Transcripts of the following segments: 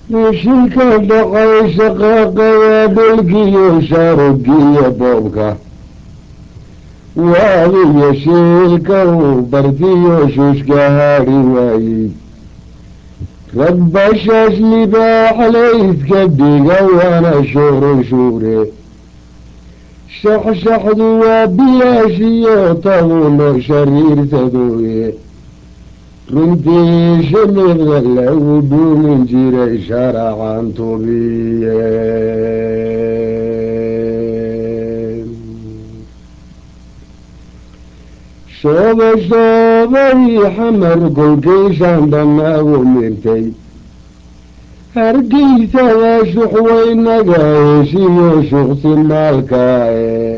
shilka dhacay shaqaaqaya dholkiyo shaarugiyo boobka waagiyo shiilka uu bartiyo shuushka hadhi waayey rag bashaas libaaxle iska dhiga waana shuure shaxshaxdu waa bilaashiyo tabuno shariirsadooye runtii shimiqda lagu dhuumin jiray sharacan tubiye shoobay xamar kolkayshaan dhanaagu mirtay hargeysada shuxweynaga heshiyo shuqsi maalkaae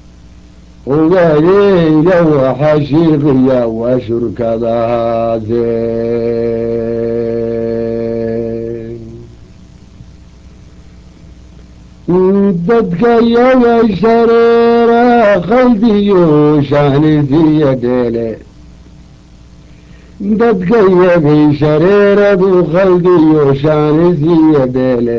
ogaadeyda waxa shiiqiya waa shurkadahaase dadka yaga shareera khaldiyo shaanisiya dheele dadka yagay shareeradu khaldiyo shaanisiya dheele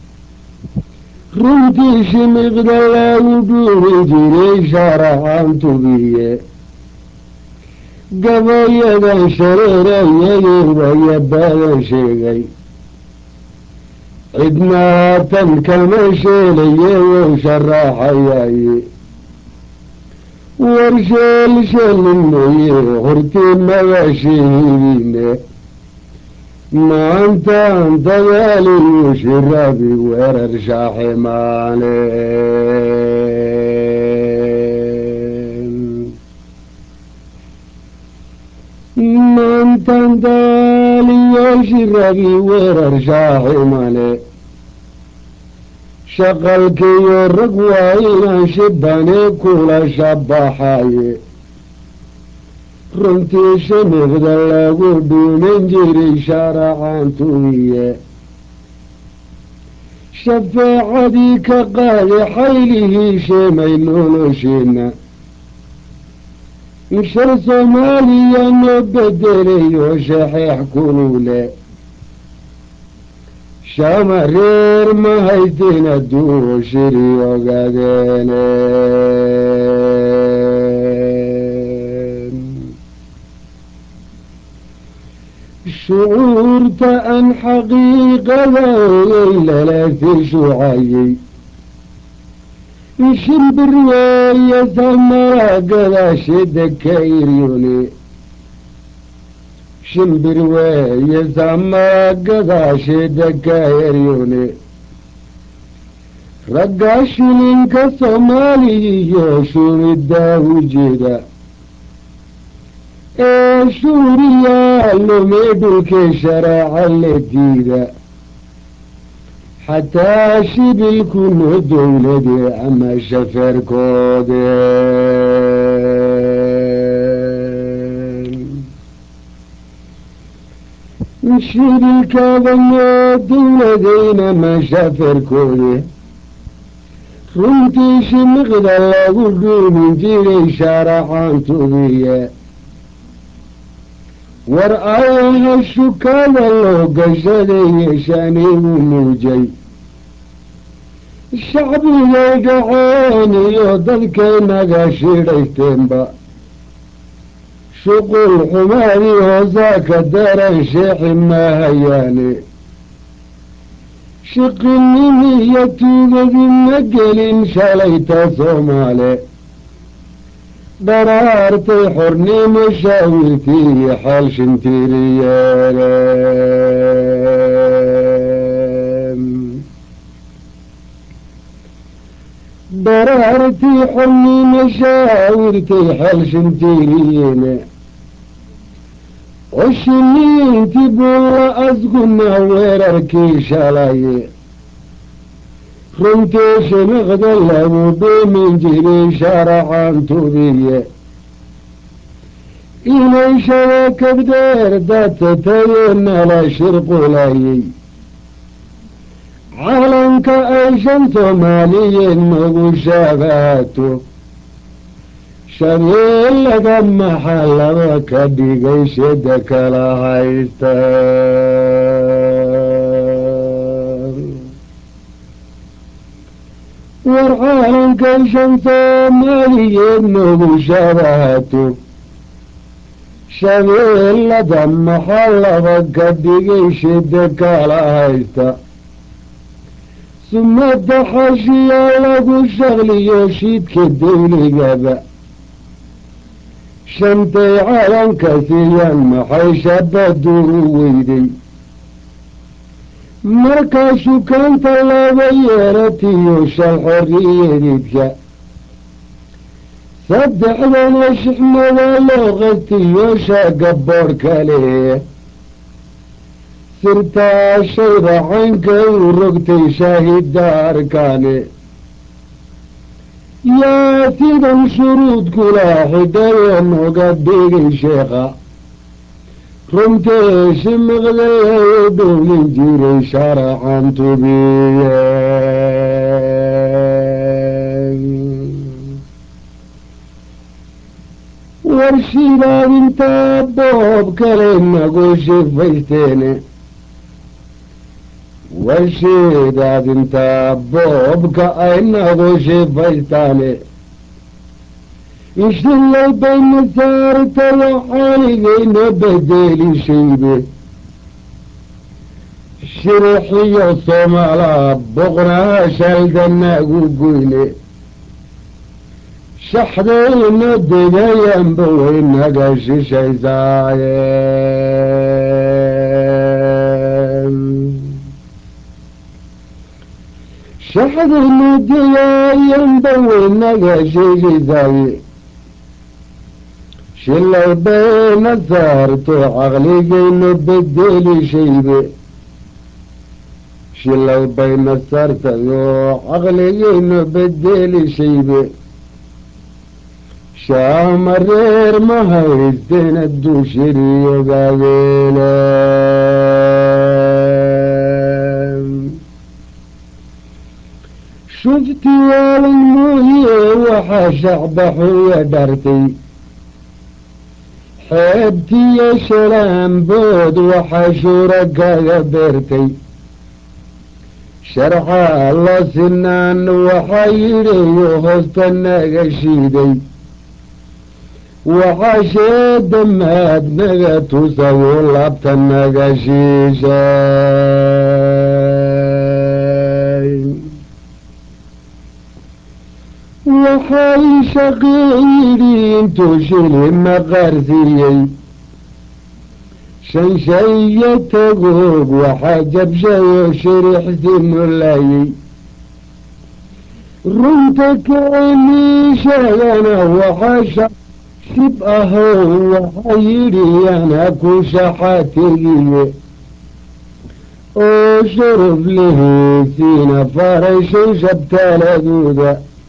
runtii shimiqda lagu dhuuri jiray sharacan tubiye gabayadan shareerayagewaya badan sheegay cidnaatan kama sheelayeyow sharaxayaye war sheelshelin moye hortii magashihidiine maantaan dagaaliyu shirabi weerar shaaximaane maantaan dagaaliyo shirabi weerar shaaximane shaqalkiyo rag waa inaan shibane kula shabaxaye runtii shimiqda lagu dhuumin jiray sharacan tubiye shafeecadii ka qaadi xaylihii sheemay nolosheena shar soomaaliya noo bedelayo shaxeex kulule shama reer ma haysteen adduu shiri ogaadeene shucuurta aan xaqiiqada ogay lalasi shucayey shimbir weeye samara gadaasheda ka iryone shimbir weeye samara gadaasheda ka eryone ragga shilinka soomaaliyiyo shuuridaa ujeeda ee shuuriyaa lume dhulkee sharaaca la diida xataa shibilkuno dowlade ama shafeerkoode shibilkaadano dowladeyna ma shafeerkoode runtii shimiqda lagu dhuumin jiray sharacan tubiye war ayaha shukaada loo gashaday yeeshanigu muujay shacbigay dhaceen iyo dadkaynaga shidhaysteenba shuqul xumaadii hoosaa ka daran sheexi maahayaane shiqinimi iyo tuugadii ma gelin shalayta soomaale dharaartay xornimo shaawirtii xaal shintiiriyeene dharaartii xornimo shaawirtay xaal shintiiriyeene oo shiniintii bulla asguna weerarkii shalaye runtii shimiqda lagu dhuumin jiray sharacan tubiye inay shabakabdeer dadsatayo nala shirqulayey calanka ay shan soomaaliyeed nagu shaabaato shabeellaga maxaa laba ka dhigay sheda kala haysta markay shan soomaaliyeed nagu shabahato shabeellada maxaa laba ka dhigay shida kala haysta sumada xashiya lagu shaqliyo shiidka dawligaba shantay calanka siiyaan maxay shabadu u weyday markaasuu kaanta laba yeelatiyo shal xorriyadidka saddexdana shixnada loo qastiyo shaaga boodh kale sirtaa shayda caynka u rogtay shaahidaarkane yaa sidan shuruud kula xidhayo noga dhigay sheekha runtii shimiqda lagu dhowlin jiray sharaxan tubiye warshidaad intaa boob kale nagu shifaysteene warshidaad intaa boobka ay nagu shifaystaane ishilay bayna saarta waxaaligayna bedeli shaybe shirixiyo soomaalaa boqnaha shaldanagu goyne shaxdayna degayanba waynaga shishaysaaye shaxdayna degayanba waynaga shishaysaaye shilay bayna saarto caqligayna bedeli shaybe shilay bayna saartayo caqligayna bedeli shaybe shaamareer ma haysteen hadduu shiriyogaadeele shufti waalan mooye waxaa shacbaxuya dhartay xeebtiyo shalaambood waxaa shuura kaga beertay sharxaa la sinaan waxaa yidhayo hoosta naga shiiday waxaa sheeda maad naga tusayo laabta naga shiishay waxay shaqeeyidhi intuu shilima qaarsiiyey shanshayo tagoog waxaa jabshayo shirixsinu laayey runta keenii sheegana waxaa shib ahow waxaa yidhi yana ku shaxategiye oo shuruf leheysiina farashay shabtaaladooda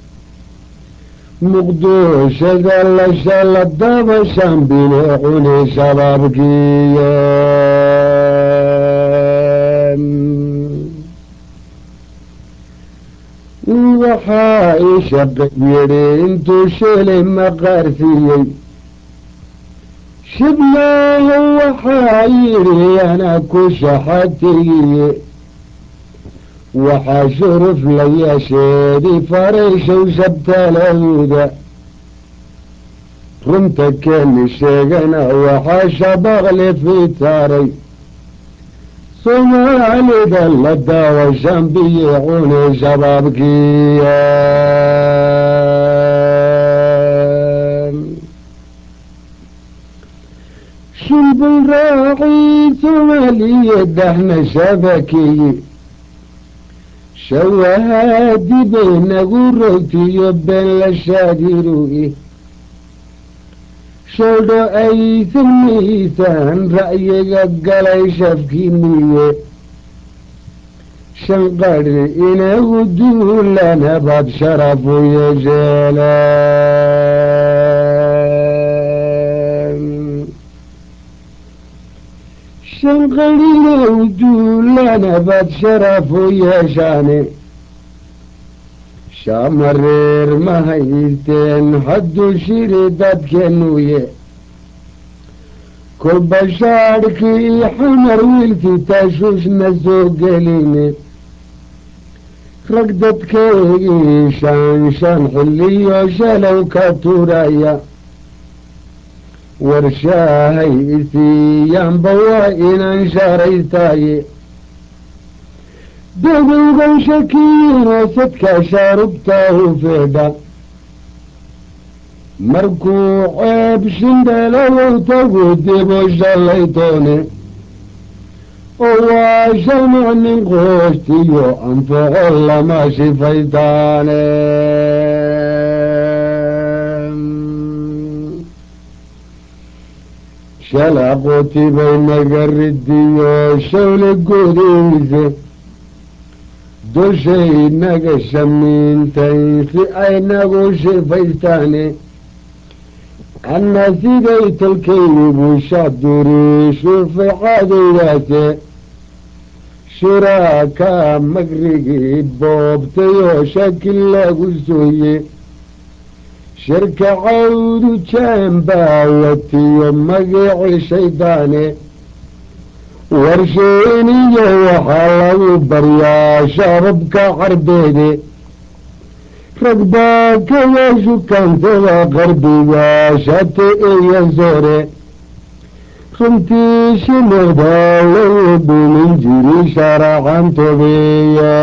muqdooshada la daba shambile cune shabaabkiye waxaa i shaqay yidhi intuu shilay maqaarsiiyey shibnaahu waxaa yidhi yana ku shaxategiye waxaa shuruf la yeesheedii farayshow shabtaaladooda runta keeni sheegana waxaa shabaqle fidsaaray soomaalida la daawa shambiye cune shabaabkiya shulbul raacii soomaaliya dahna shabakeeye shawahaadi baynagu rogtiyo been la shaadiruye sholdho aysan miisaan ra'yiga galay shafkiniye shanqadhi inagu duulana baad sharafu yeesheelaan shanqadhi inagu duulana baad sharafu yeeshaane shaamareer ma haysteen hadduu shiri dadkeenuye kolba shaadhkii xamar wiilkii taashuushna soo geline rag dadkeygii shan xilliyo shalow ka turaya warshaahay isiiyaanba waa inaan sharaystaaye dadowgan shakiyiinoo sadka shaarubtaahu feedha markuu ceeb shindhalawow tagu dibo shallaytoone oo waa shalmuc nin qoostiyo anfaco lama shifaytaane shalaqotibay nagaridiyo shawle godeyse dushay naga shamiintay si ay nagu shifaystaane anna siday tolkaygu shaduri shufacadaydaase shuraakaa magrigii boobtayoo shakil lagu sooye shirka cawdu jaanbaawatiyo magicii shaydaane warsheeniyo waxaa lagu baryaa shababka carbeede rag baa kaga shukansada qarbiga shate iyo sore runtii shimada lagu dhumin jiri sharaxan tobeeya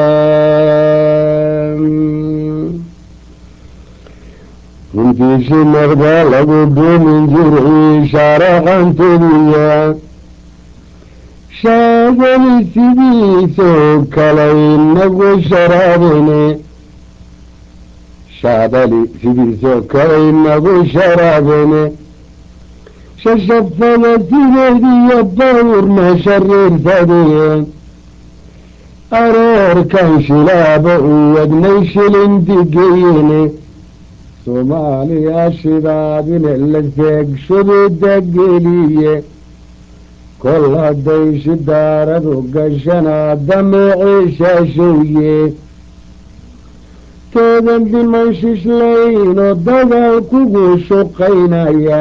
runtii shimada lagu dhumin jiri sharaxan tobeeya shaadali sidiisoo kalay nagu sharaabene shaadali sidiisoo kalay nagu sharaabene shashafada sideediyo bawrna shariirsadee aroorkan shilaaba u wadnay shilindigeyene soomaaliya shibaabine la seegshududa geliye kol hadday shidaaradu gashanaa dameecii shaashowye toodan dhiman shishlaynoo dagaal kugu shuqaynaya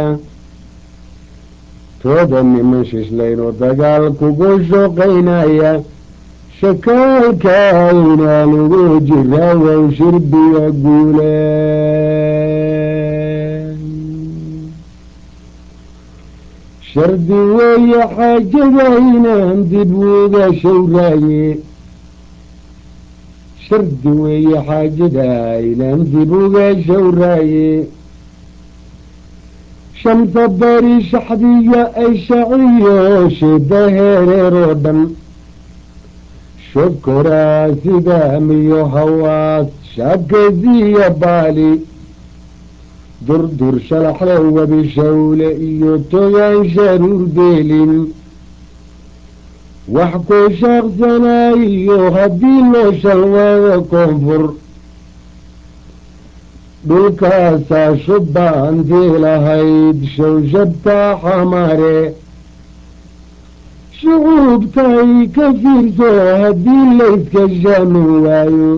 toodan niman shishlayn oo dagaal kugu shuqaynaya shakaalkaynaa lagu jiraa wow shirbiga guule shardi weeye xaajada inaan dib uga shawraaye shardi weeye xaajada inaan dib uga shawraaye shamsa bari shaxdiya ay shaciyo shida hereeroo dhan shokoraa sidaamiyo hawaas shaabkeediya baali durdur shalaxle wabi shawle iyo togaan sharuur beelin wax ku shaaqsanaayo haddii loo shalwada koonfur dhulkaasaa shubbaantii lahayd shawshabtaa xamare shucuubtay ka fiirso haddii layska shaamin waayo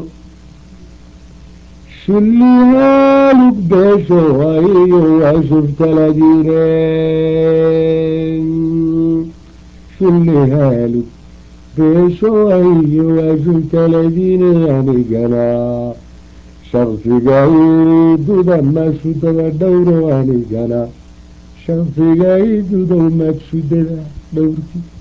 shulihaalug beesho ayiyo waa shuftaladiine shulihaalug beesho ayiyo waa shuftaladiine anigana shaqsigayduda maashudada dhowro anigana shaqsigayduda maashudada dhowrti